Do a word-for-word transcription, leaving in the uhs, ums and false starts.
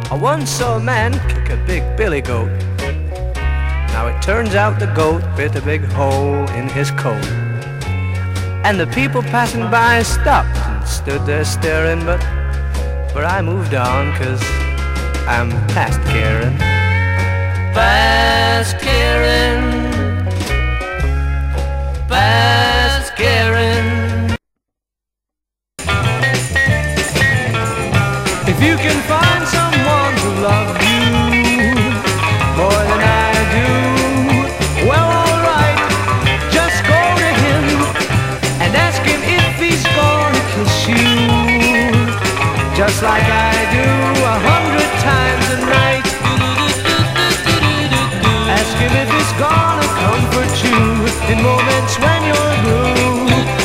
I once saw a man kick a big billy goat. Now it turns out the goat bit a big hole in his coat. And the people passing by stopped and stood there staring, but but I moved on, 'cause I'm past caring. Past caring, past caring. If you can find someone who loves you more than I do, well, alright, just go to him and ask him if he's gonna kiss you, just like I do a hundred times